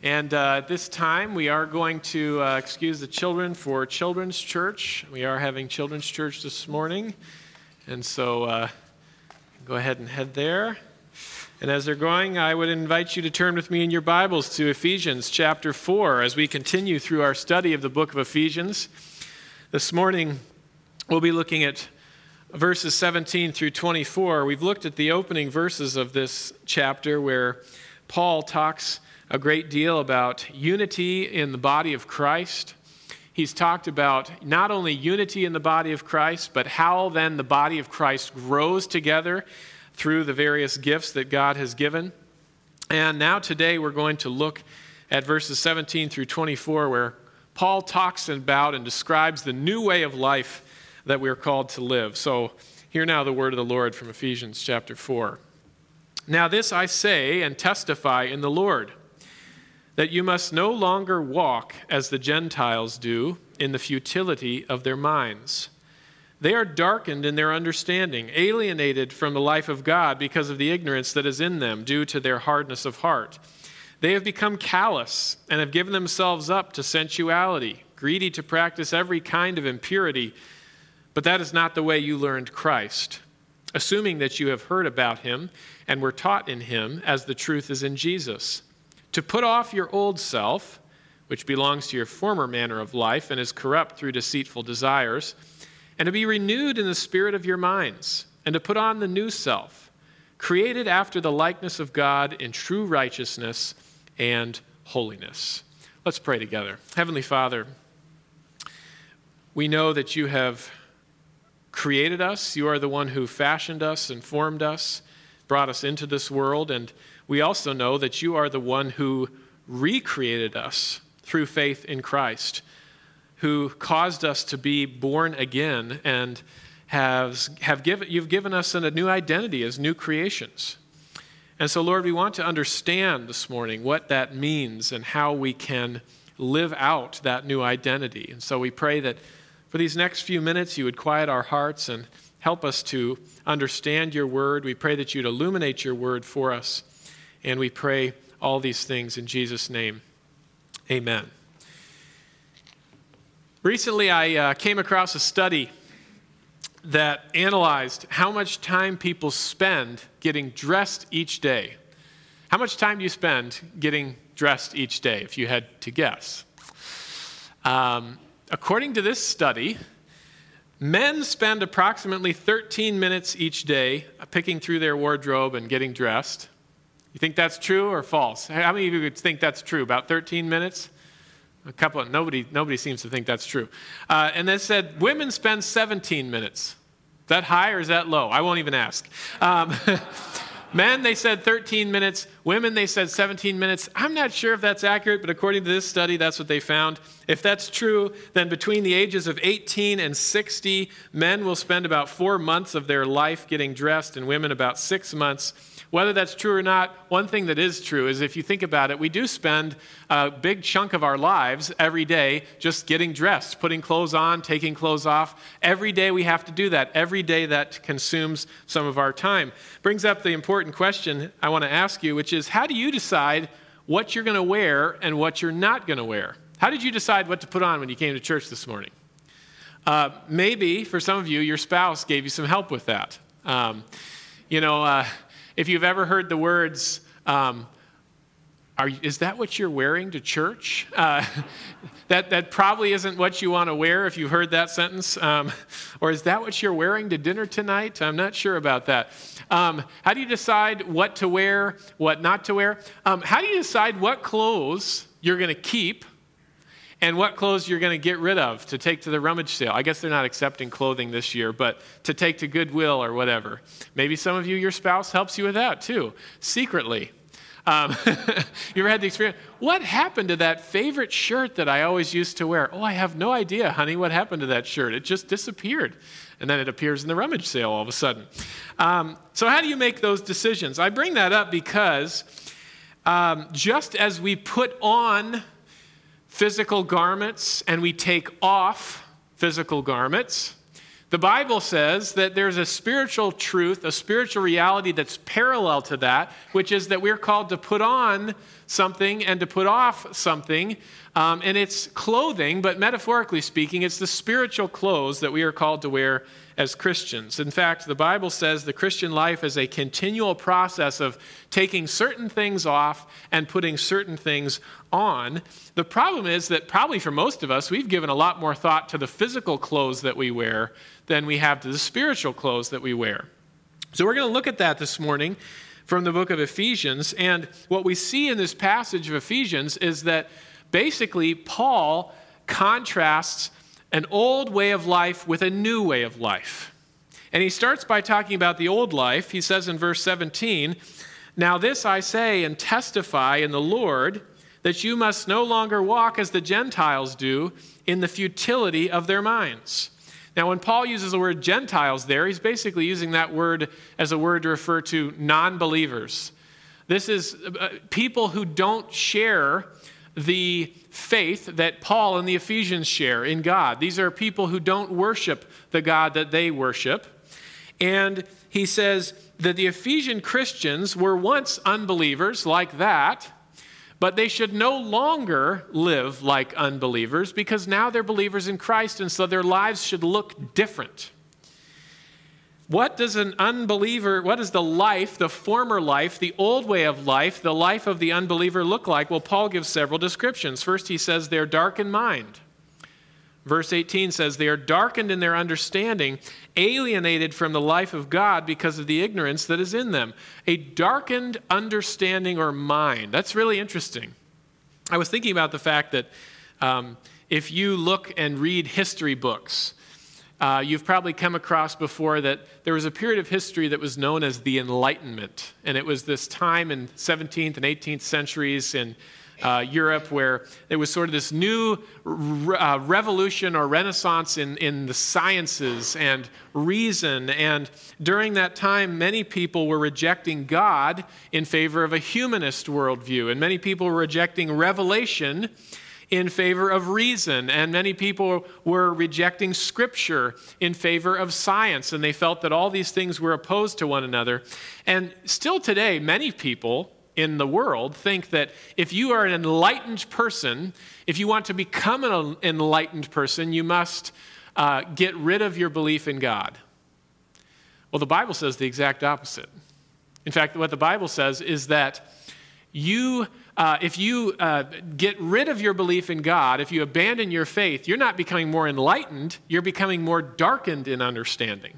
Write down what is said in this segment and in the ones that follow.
And at this time, we are going to excuse the children for Children's Church. We are having Children's Church this morning. And so go ahead and head there. And as they're going, I would invite you to turn with me in your Bibles to Ephesians chapter 4 as we continue through our study of the book of Ephesians. This morning, we'll be looking at verses 17 through 24. We've looked at the opening verses of this chapter where Paul talks a great deal about unity in the body of Christ. He's talked about not only unity in the body of Christ, but how then the body of Christ grows together through the various gifts that God has given. And now today we're going to look at verses 17 through 24, where Paul talks about and describes the new way of life that we're called to live. So hear now the word of the Lord from Ephesians chapter 4. Now this I say and testify in the Lord, that you must no longer walk as the Gentiles do in the futility of their minds. They are darkened in their understanding, alienated from the life of God because of the ignorance that is in them due to their hardness of heart. They have become callous and have given themselves up to sensuality, greedy to practice every kind of impurity. But that is not the way you learned Christ, assuming that you have heard about him and were taught in him as the truth is in Jesus. To put off your old self, which belongs to your former manner of life and is corrupt through deceitful desires, and to be renewed in the spirit of your minds, and to put on the new self, created after the likeness of God in true righteousness and holiness. Let's pray together. Heavenly Father, we know that you have created us. You are the one who fashioned us and formed us, brought us into this world, and we also know that you are the one who recreated us through faith in Christ, who caused us to be born again and you've given us a new identity as new creations. And so, Lord, we want to understand this morning what that means and how we can live out that new identity. And so we pray that for these next few minutes, you would quiet our hearts and help us to understand your word. We pray that you'd illuminate your word for us. And we pray all these things in Jesus' name. Amen. Recently, I came across a study that analyzed how much time people spend getting dressed each day. How much time do you spend getting dressed each day, if you had to guess? According to this study, men spend approximately 13 minutes each day picking through their wardrobe and getting dressed. You think that's true or false? How many of you would think that's true? About 13 minutes? Nobody seems to think that's true. And then said women spend 17 minutes. Is that high or is that low? I won't even ask. Men, they said 13 minutes. Women, they said 17 minutes. I'm not sure if that's accurate, but according to this study, that's what they found. If that's true, then between the ages of 18 and 60, men will spend about 4 months of their life getting dressed, and women about 6 months. Whether that's true or not, one thing that is true is if you think about it, we do spend a big chunk of our lives every day just getting dressed, putting clothes on, taking clothes off. Every day we have to do that. Every day that consumes some of our time. Brings up the important question I want to ask you, which is how do you decide what you're going to wear and what you're not going to wear? How did you decide what to put on when you came to church this morning? Maybe for some of you, your spouse gave you some help with that. If you've ever heard the words, is that what you're wearing to church? That probably isn't what you want to wear if you've heard that sentence. Or is that what you're wearing to dinner tonight? I'm not sure about that. How do you decide what to wear, what not to wear? How do you decide what clothes you're going to keep and what clothes you're going to get rid of to take to the rummage sale? I guess they're not accepting clothing this year, but to take to Goodwill or whatever. Maybe some of you, your spouse helps you with that too, secretly. You ever had the experience? What happened to that favorite shirt that I always used to wear? Oh, I have no idea, honey, what happened to that shirt? It just disappeared. And then it appears in the rummage sale all of a sudden. So how do you make those decisions? I bring that up because just as we put on physical garments and we take off physical garments, the Bible says that there's a spiritual truth, a spiritual reality that's parallel to that, which is that we're called to put on something and to put off something. And it's clothing, but metaphorically speaking, it's the spiritual clothes that we are called to wear as Christians. In fact, the Bible says the Christian life is a continual process of taking certain things off and putting certain things on. The problem is that probably for most of us, we've given a lot more thought to the physical clothes that we wear than we have to the spiritual clothes that we wear. So we're going to look at that this morning from the book of Ephesians. And what we see in this passage of Ephesians is that basically Paul contrasts an old way of life with a new way of life. And he starts by talking about the old life. He says in verse 17, "Now this I say and testify in the Lord, that you must no longer walk as the Gentiles do in the futility of their minds." Now, when Paul uses the word Gentiles there, he's basically using that word as a word to refer to non-believers. This is people who don't share the faith that Paul and the Ephesians share in God. These are people who don't worship the God that they worship. And he says that the Ephesian Christians were once unbelievers like that, but they should no longer live like unbelievers because now they're believers in Christ, and so their lives should look different. What does the life, the former life, the old way of life, the life of the unbeliever look like? Well, Paul gives several descriptions. First, he says they're dark in mind. Verse 18 says they are darkened in their understanding, alienated from the life of God because of the ignorance that is in them. A darkened understanding or mind. That's really interesting. I was thinking about the fact that if you look and read history books, you've probably come across before that there was a period of history that was known as the Enlightenment. And it was this time in 17th and 18th centuries in Europe where there was sort of this new revolution or renaissance in the sciences and reason. And during that time, many people were rejecting God in favor of a humanist worldview. And many people were rejecting revelation in favor of reason, and many people were rejecting Scripture in favor of science, and they felt that all these things were opposed to one another. And still today, many people in the world think that if you are an enlightened person, if you want to become an enlightened person, you must get rid of your belief in God. Well, the Bible says the exact opposite. In fact, what the Bible says is that if you get rid of your belief in God, if you abandon your faith, you're not becoming more enlightened, you're becoming more darkened in understanding.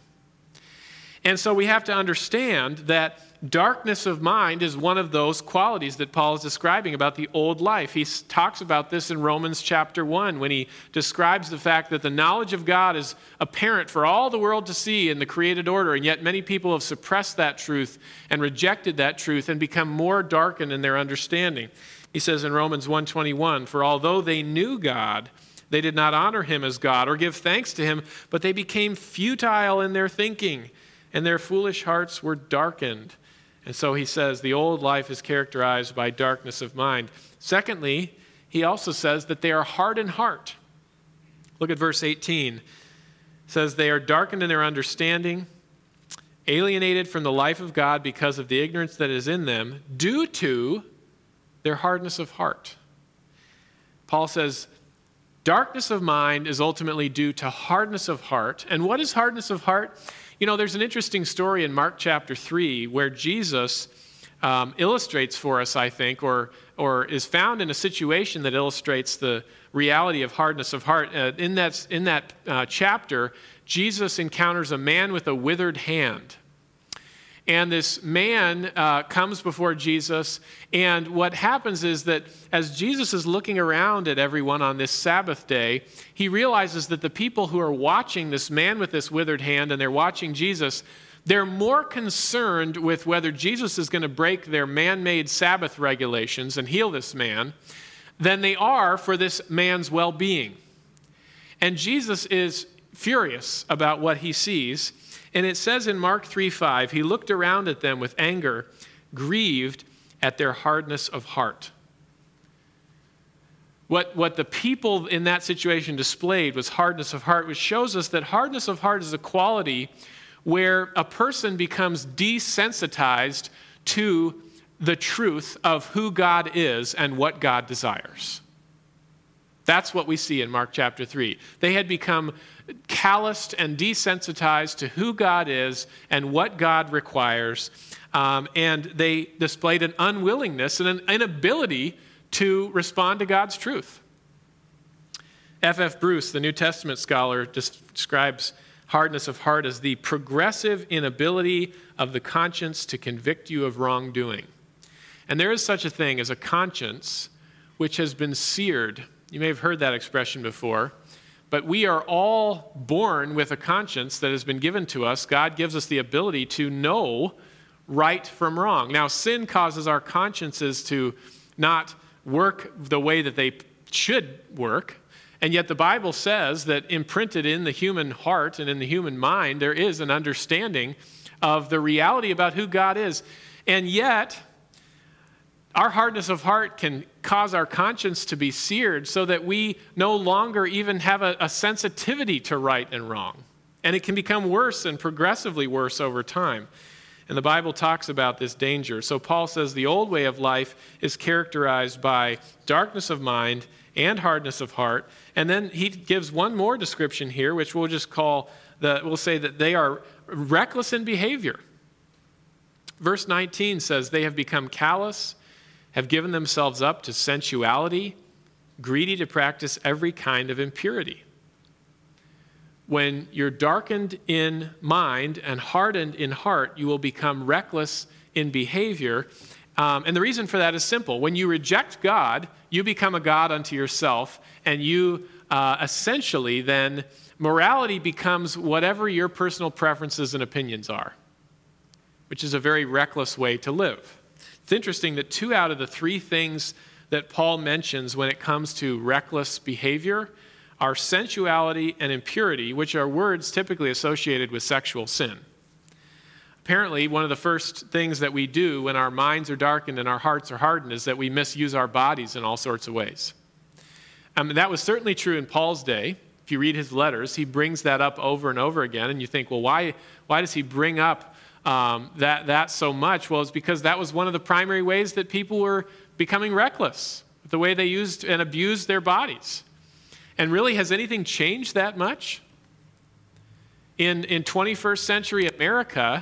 And so we have to understand that darkness of mind is one of those qualities that Paul is describing about the old life. He talks about this in Romans chapter 1 when he describes the fact that the knowledge of God is apparent for all the world to see in the created order, and yet many people have suppressed that truth and rejected that truth and become more darkened in their understanding. He says in Romans 1:21, "For although they knew God, they did not honor him as God or give thanks to him, but they became futile in their thinking, and their foolish hearts were darkened." And so he says the old life is characterized by darkness of mind. Secondly, he also says that they are hard in heart. Look at verse 18. It says they are darkened in their understanding, alienated from the life of God because of the ignorance that is in them, due to their hardness of heart. Paul says darkness of mind is ultimately due to hardness of heart. And what is hardness of heart? You know, there's an interesting story in Mark chapter 3 where Jesus illustrates for us, I think, or is found in a situation that illustrates the reality of hardness of heart. In that chapter, Jesus encounters a man with a withered hand. And this man comes before Jesus, and what happens is that as Jesus is looking around at everyone on this Sabbath day, he realizes that the people who are watching this man with this withered hand and they're watching Jesus, they're more concerned with whether Jesus is going to break their man-made Sabbath regulations and heal this man than they are for this man's well-being. And Jesus is furious about what he sees. And it says in Mark 3:5, he looked around at them with anger, grieved at their hardness of heart. What the people in that situation displayed was hardness of heart, which shows us that hardness of heart is a quality where a person becomes desensitized to the truth of who God is and what God desires. That's what we see in Mark chapter 3. They had become calloused and desensitized to who God is and what God requires, and they displayed an unwillingness and an inability to respond to God's truth. F.F. Bruce, the New Testament scholar, describes hardness of heart as the progressive inability of the conscience to convict you of wrongdoing. And there is such a thing as a conscience which has been seared. You may have heard that expression before, but we are all born with a conscience that has been given to us. God gives us the ability to know right from wrong. Now, sin causes our consciences to not work the way that they should work, and yet the Bible says that imprinted in the human heart and in the human mind, there is an understanding of the reality about who God is. And yet, our hardness of heart can cause our conscience to be seared so that we no longer even have a sensitivity to right and wrong. And it can become worse and progressively worse over time. And the Bible talks about this danger. So Paul says the old way of life is characterized by darkness of mind and hardness of heart. And then he gives one more description here, which we'll just we'll say that they are reckless in behavior. Verse 19 says, they have become callous, have given themselves up to sensuality, greedy to practice every kind of impurity. When you're darkened in mind and hardened in heart, you will become reckless in behavior. And the reason for that is simple. When you reject God, you become a god unto yourself, and you essentially then, morality becomes whatever your personal preferences and opinions are, which is a very reckless way to live. It's interesting that 2 out of the 3 things that Paul mentions when it comes to reckless behavior are sensuality and impurity, which are words typically associated with sexual sin. Apparently, one of the first things that we do when our minds are darkened and our hearts are hardened is that we misuse our bodies in all sorts of ways. That was certainly true in Paul's day. If you read his letters, he brings that up over and over again, and you think, well, why does he bring up that so much? Well, it's because that was one of the primary ways that people were becoming reckless, the way they used and abused their bodies. And really, has anything changed that much? In 21st century America,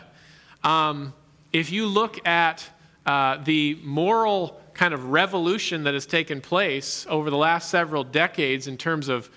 if you look at the moral kind of revolution that has taken place over the last several decades in terms of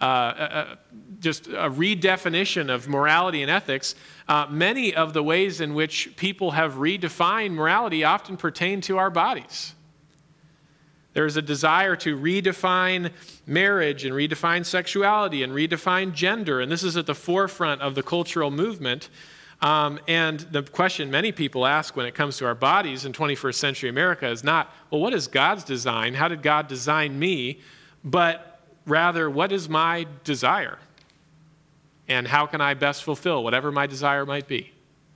just a redefinition of morality and ethics, many of the ways in which people have redefined morality often pertain to our bodies. There's a desire to redefine marriage and redefine sexuality and redefine gender, and this is at the forefront of the cultural movement. And the question many people ask when it comes to our bodies in 21st century America is not, well, what is God's design? How did God design me? But rather, what is my desire? And how can I best fulfill whatever my desire might be?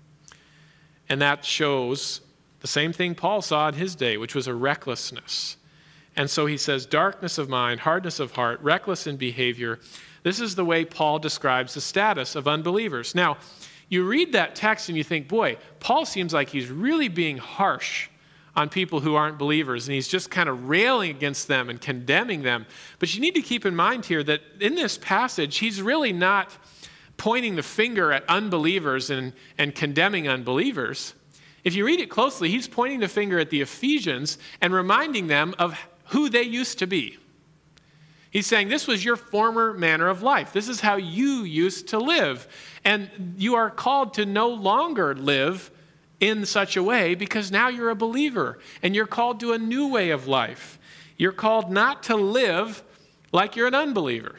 And that shows the same thing Paul saw in his day, which was a recklessness. And so he says, darkness of mind, hardness of heart, reckless in behavior. This is the way Paul describes the status of unbelievers. Now, you read that text and you think, boy, Paul seems like he's really being harsh on people who aren't believers, and he's just kind of railing against them and condemning them. But you need to keep in mind here that in this passage, he's really not pointing the finger at unbelievers and condemning unbelievers. If you read it closely, he's pointing the finger at the Ephesians and reminding them of who they used to be. He's saying, this was your former manner of life. This is how you used to live. And you are called to no longer live in such a way because now you're a believer and you're called to a new way of life. You're called not to live like you're an unbeliever.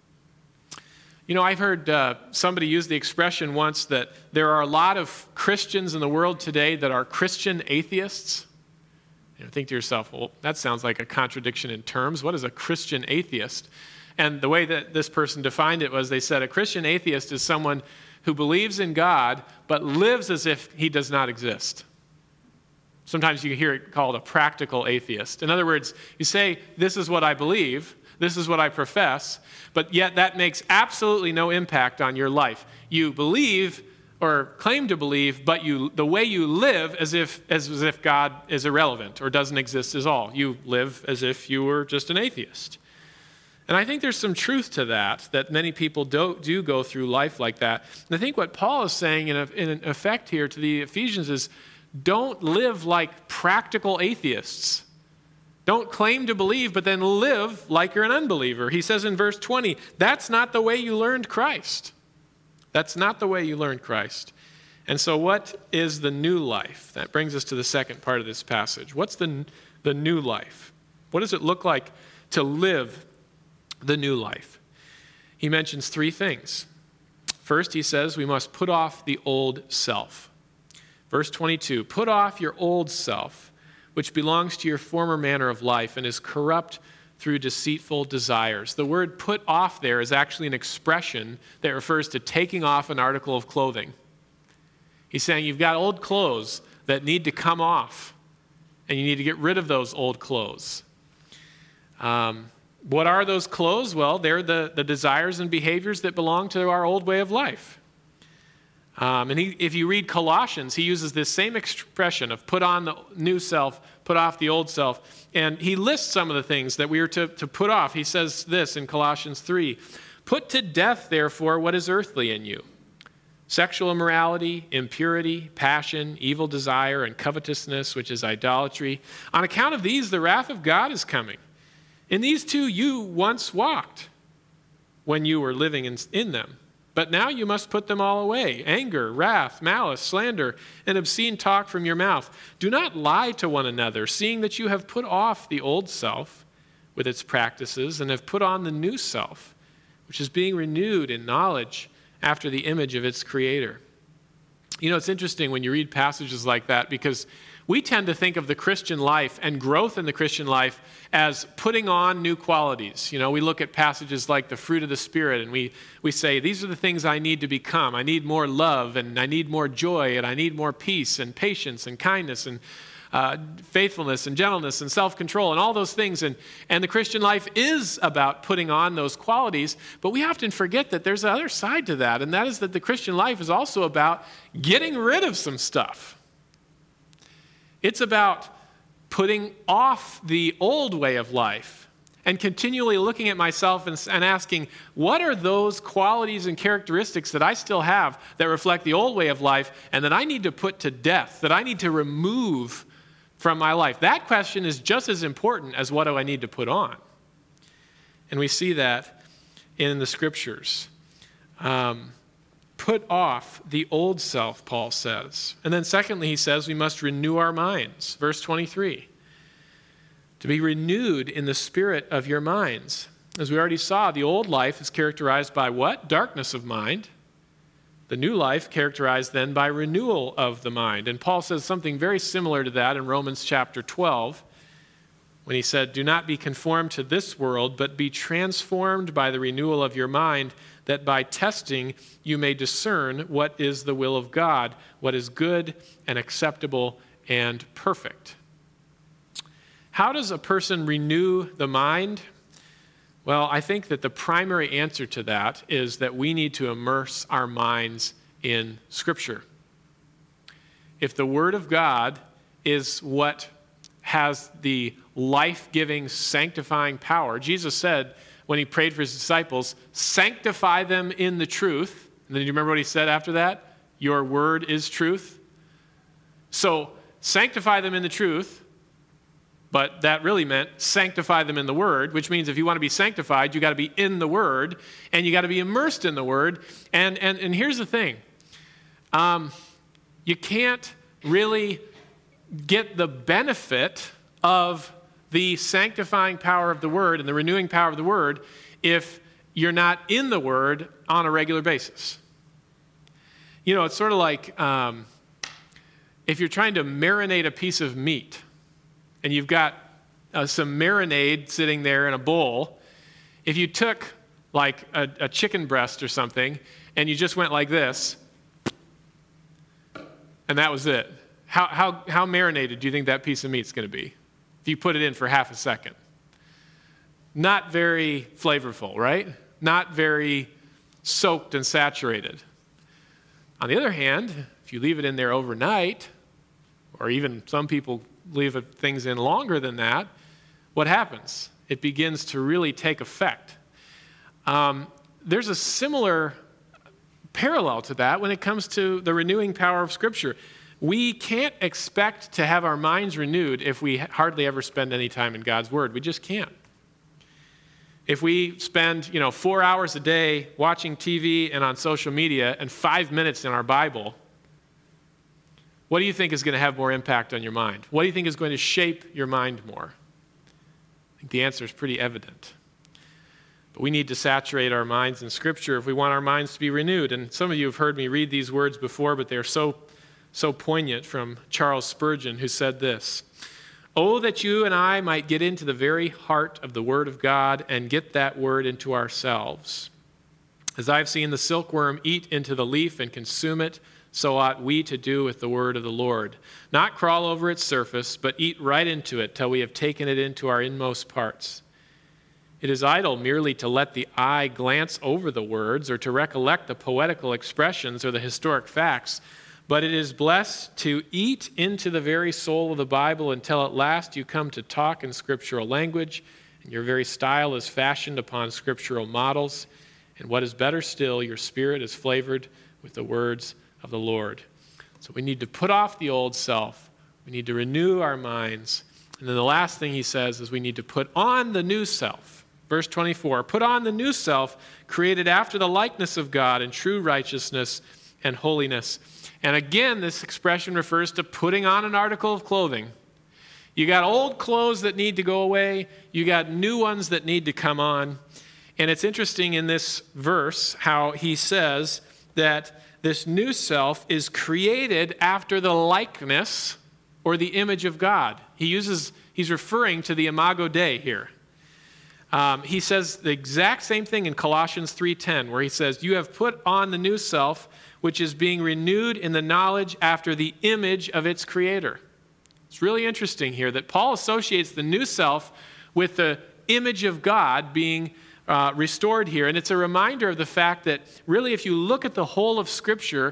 You know, I've heard somebody use the expression once that there are a lot of Christians in the world today that are Christian atheists. You know, think to yourself, well, that sounds like a contradiction in terms. What is a Christian atheist? And the way that this person defined it was they said a Christian atheist is someone who believes in God but lives as if he does not exist. Sometimes you hear it called a practical atheist. In other words, you say, this is what I believe, this is what I profess, but yet that makes absolutely no impact on your life. You believe, or claim to believe, but the way you live as if God is irrelevant or doesn't exist at all. You live as if you were just an atheist. And I think there's some truth to that many people do go through life like that. And I think what Paul is saying in effect here to the Ephesians is, don't live like practical atheists. Don't claim to believe, but then live like you're an unbeliever. He says in verse 20, that's not the way you learned Christ. That's not the way you learned Christ. And so what is the new life? That brings us to the second part of this passage. What's the new life? What does it look like to live the new life? He mentions three things. First, he says we must put off the old self. Verse 22, put off your old self, which belongs to your former manner of life and is corrupt through deceitful desires. The word put off there is actually an expression that refers to taking off an article of clothing. He's saying you've got old clothes that need to come off, and you need to get rid of those old clothes. What are those clothes? Well, they're the desires and behaviors that belong to our old way of life. If you read Colossians, he uses this same expression of put on the new self, put off the old self. And he lists some of the things that we are to put off. He says this in Colossians 3, put to death, therefore, what is earthly in you. Sexual immorality, impurity, passion, evil desire, and covetousness, which is idolatry. On account of these, the wrath of God is coming. In these two you once walked when you were living in them. But now you must put them all away: anger, wrath, malice, slander, and obscene talk from your mouth. Do not lie to one another, seeing that you have put off the old self with its practices and have put on the new self, which is being renewed in knowledge after the image of its creator. You know, it's interesting when you read passages like that, because we tend to think of the Christian life and growth in the Christian life as putting on new qualities. You know, we look at passages like the fruit of the Spirit, and we say, these are the things I need to become. I need more love, and I need more joy, and I need more peace, and patience, and kindness, and faithfulness, and gentleness, and self-control, and all those things. And the Christian life is about putting on those qualities, but we often forget that there's another side to that, and that is that the Christian life is also about getting rid of some stuff. It's about putting off the old way of life and continually looking at myself and asking, what are those qualities and characteristics that I still have that reflect the old way of life and that I need to put to death, that I need to remove from my life? That question is just as important as what do I need to put on. And we see that in the scriptures. Put off the old self, Paul says. And then secondly, he says we must renew our minds. Verse 23, to be renewed in the spirit of your minds. As we already saw, the old life is characterized by what? Darkness of mind. The new life characterized then by renewal of the mind. And Paul says something very similar to that in Romans chapter 12, when he said, do not be conformed to this world, but be transformed by the renewal of your mind, that by testing you may discern what is the will of God, what is good and acceptable and perfect. How does a person renew the mind? Well, I think that the primary answer to that is that we need to immerse our minds in Scripture. If the Word of God is what has the life-giving, sanctifying power, Jesus said, when he prayed for his disciples, sanctify them in the truth. And then you remember what he said after that? Your word is truth. So sanctify them in the truth, but that really meant sanctify them in the word, which means if you want to be sanctified, you got to be in the word, and you got to be immersed in the word. And here's the thing. You can't really get the benefit of the sanctifying power of the Word and the renewing power of the Word if you're not in the Word on a regular basis. You know, it's sort of like if you're trying to marinate a piece of meat and you've got some marinade sitting there in a bowl. If you took like a chicken breast or something and you just went like this and that was it, how marinated do you think that piece of meat's going to be? If you put it in for half a second. Not very flavorful, right? Not very soaked and saturated. On the other hand, if you leave it in there overnight, or even some people leave things in longer than that, what happens? It begins to really take effect. There's a similar parallel to that when it comes to the renewing power of Scripture. We can't expect to have our minds renewed if we hardly ever spend any time in God's Word. We just can't. If we spend, 4 hours a day watching TV and on social media and 5 minutes in our Bible, what do you think is going to have more impact on your mind? What do you think is going to shape your mind more? I think the answer is pretty evident. But we need to saturate our minds in Scripture if we want our minds to be renewed. And some of you have heard me read these words before, but they're so poignant, from Charles Spurgeon, who said this: "Oh, that you and I might get into the very heart of the Word of God and get that Word into ourselves. As I've seen the silkworm eat into the leaf and consume it, so ought we to do with the Word of the Lord. Not crawl over its surface, but eat right into it till we have taken it into our inmost parts. It is idle merely to let the eye glance over the words or to recollect the poetical expressions or the historic facts, but it is blessed to eat into the very soul of the Bible until at last you come to talk in scriptural language, and your very style is fashioned upon scriptural models, and what is better still, your spirit is flavored with the words of the Lord." So we need to put off the old self. We need to renew our minds. And then the last thing he says is we need to put on the new self. Verse 24, "Put on the new self, created after the likeness of God in true righteousness and holiness." And again, this expression refers to putting on an article of clothing. You got old clothes that need to go away. You got new ones that need to come on. And it's interesting in this verse how he says that this new self is created after the likeness or the image of God. He's referring to the Imago Dei here. He says the exact same thing in Colossians 3:10, where he says, "You have put on the new self, which is being renewed in the knowledge after the image of its creator." It's really interesting here that Paul associates the new self with the image of God being restored here. And it's a reminder of the fact that really, if you look at the whole of Scripture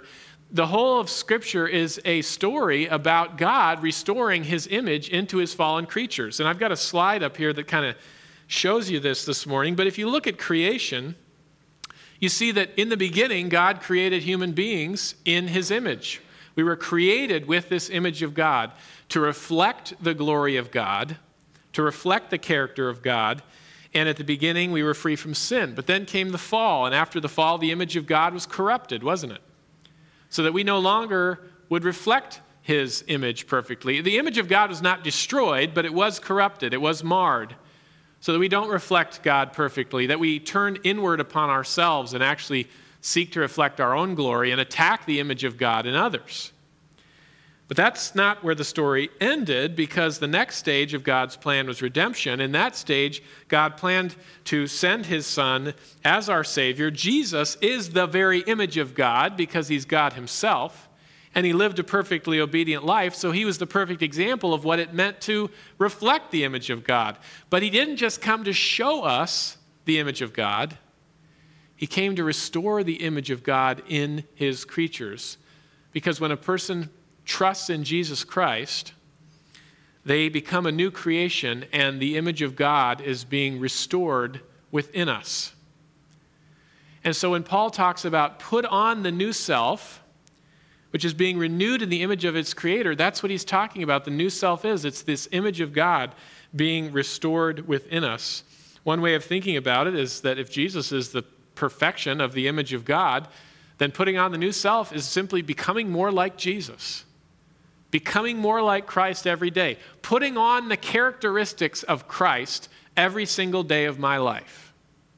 is a story about God restoring his image into his fallen creatures. And I've got a slide up here that kind of shows you this morning. But if you look at creation, you see that in the beginning, God created human beings in his image. We were created with this image of God to reflect the glory of God, to reflect the character of God. And at the beginning, we were free from sin. But then came the fall. And after the fall, the image of God was corrupted, wasn't it? So that we no longer would reflect his image perfectly. The image of God was not destroyed, but it was corrupted. It was marred. So that we don't reflect God perfectly, that we turn inward upon ourselves and actually seek to reflect our own glory and attack the image of God in others. But that's not where the story ended, because the next stage of God's plan was redemption. In that stage, God planned to send his Son as our Savior. Jesus is the very image of God because he's God himself. And he lived a perfectly obedient life, so he was the perfect example of what it meant to reflect the image of God. But he didn't just come to show us the image of God. He came to restore the image of God in his creatures. Because when a person trusts in Jesus Christ, they become a new creation, and the image of God is being restored within us. And so when Paul talks about put on the new self, which is being renewed in the image of its creator, that's what he's talking about. The new self is. It's this image of God being restored within us. One way of thinking about it is that if Jesus is the perfection of the image of God, then putting on the new self is simply becoming more like Jesus. Becoming more like Christ every day. Putting on the characteristics of Christ every single day of my life.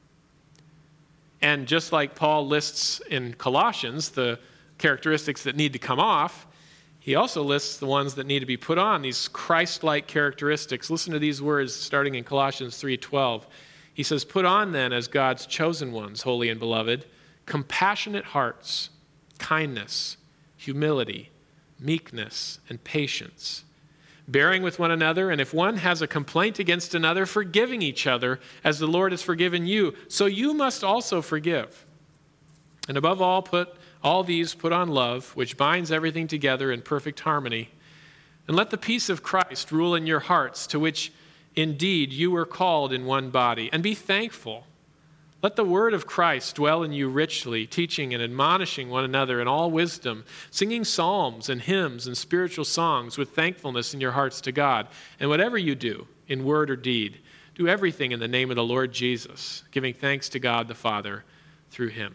And just like Paul lists in Colossians the characteristics that need to come off, he also lists the ones that need to be put on, these Christ-like characteristics. Listen to these words starting in Colossians 3:12. He says, "Put on then as God's chosen ones, holy and beloved, compassionate hearts, kindness, humility, meekness, and patience, bearing with one another, and if one has a complaint against another, forgiving each other as the Lord has forgiven you, so you must also forgive. And above all, put all these put on love, which binds everything together in perfect harmony. And let the peace of Christ rule in your hearts, to which indeed you were called in one body. And be thankful. Let the word of Christ dwell in you richly, teaching and admonishing one another in all wisdom, singing psalms and hymns and spiritual songs with thankfulness in your hearts to God. And whatever you do, in word or deed, do everything in the name of the Lord Jesus, giving thanks to God the Father through him.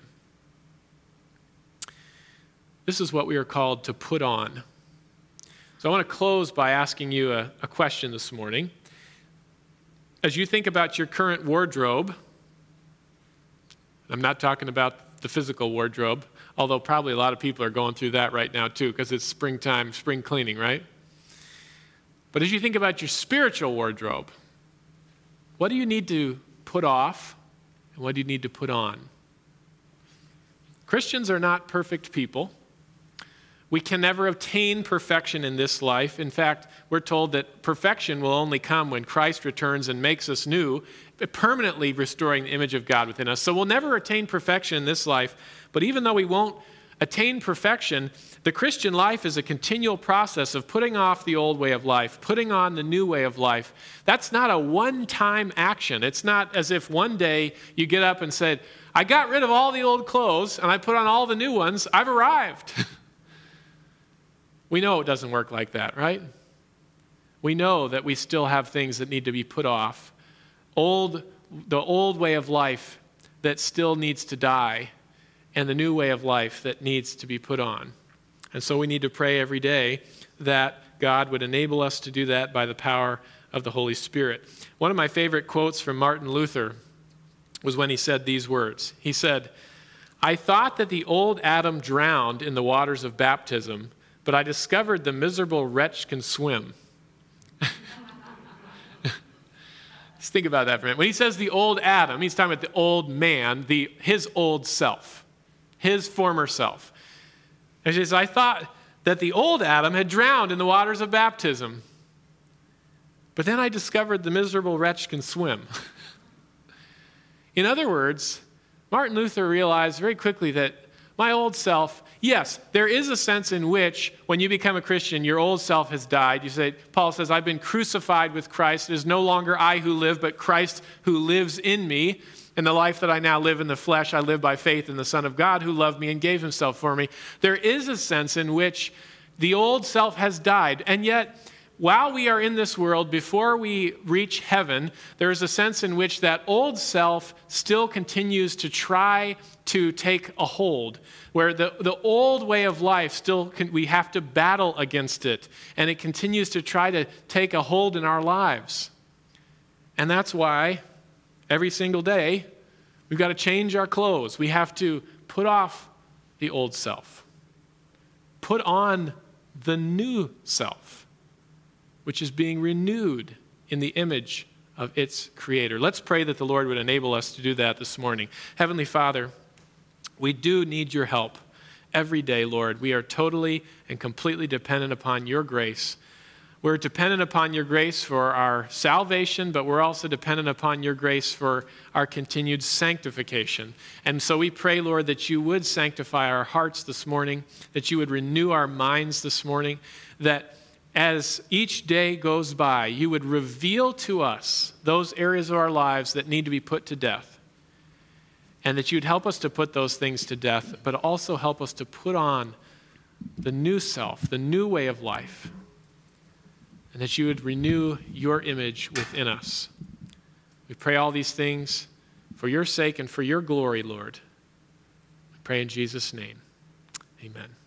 This is what we are called to put on. So I want to close by asking you a question this morning. As you think about your current wardrobe, I'm not talking about the physical wardrobe, although probably a lot of people are going through that right now too, because it's springtime, spring cleaning, right? But as you think about your spiritual wardrobe, what do you need to put off and what do you need to put on? Christians are not perfect people. We can never obtain perfection in this life. In fact, we're told that perfection will only come when Christ returns and makes us new, permanently restoring the image of God within us. So we'll never attain perfection in this life, but even though we won't attain perfection, the Christian life is a continual process of putting off the old way of life, putting on the new way of life. That's not a one-time action. It's not as if one day you get up and said, I got rid of all the old clothes and I put on all the new ones. I've arrived. We know it doesn't work like that, right? We know that we still have things that need to be put off. The old way of life that still needs to die, and the new way of life that needs to be put on. And so we need to pray every day that God would enable us to do that by the power of the Holy Spirit. One of my favorite quotes from Martin Luther was when he said these words. He said, I thought that the old Adam drowned in the waters of baptism, but I discovered the miserable wretch can swim. Just think about that for a minute. When he says the old Adam, he's talking about the old man, his old self, his former self. And he says, I thought that the old Adam had drowned in the waters of baptism, but then I discovered the miserable wretch can swim. In other words, Martin Luther realized very quickly that my old self, yes, there is a sense in which when you become a Christian, your old self has died. Paul says, I've been crucified with Christ. It is no longer I who live, but Christ who lives in me. And the life that I now live in the flesh, I live by faith in the Son of God who loved me and gave himself for me. There is a sense in which the old self has died. And yet, while we are in this world, before we reach heaven, there is a sense in which that old self still continues to try to take a hold, where the old way of life we have to battle against it, and it continues to try to take a hold in our lives. And that's why every single day we've got to change our clothes. We have to put off the old self, put on the new self, which is being renewed in the image of its creator. Let's pray that the Lord would enable us to do that this morning. Heavenly Father, we do need your help every day, Lord. We are totally and completely dependent upon your grace. We're dependent upon your grace for our salvation, but we're also dependent upon your grace for our continued sanctification. And so we pray, Lord, that you would sanctify our hearts this morning, that you would renew our minds this morning, that as each day goes by, you would reveal to us those areas of our lives that need to be put to death, and that you'd help us to put those things to death, but also help us to put on the new self, the new way of life, and that you would renew your image within us. We pray all these things for your sake and for your glory, Lord. We pray in Jesus' name. Amen.